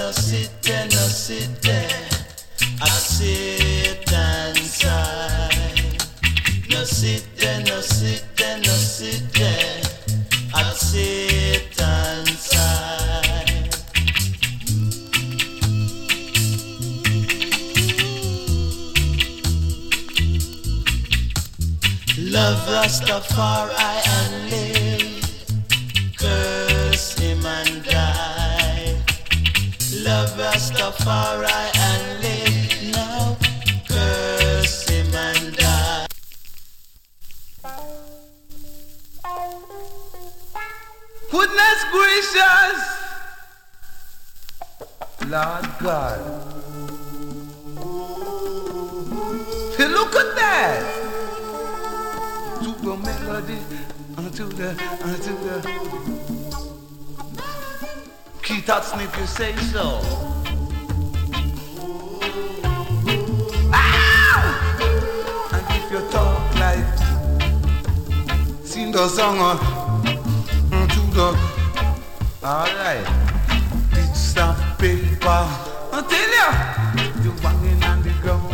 sit there, I sit inside. No sit there, no sit there, no sit there, I sit inside. Love Rastafari and live, curse him and die. Love Rastafari and live now, curse him and die. Goodness gracious, Lord God, hey, look at that. To the melody, unto the key touching if you say so. Ah! And if you talk like sing the song to the alright, it's some paper. I tell you, you banging on the ground.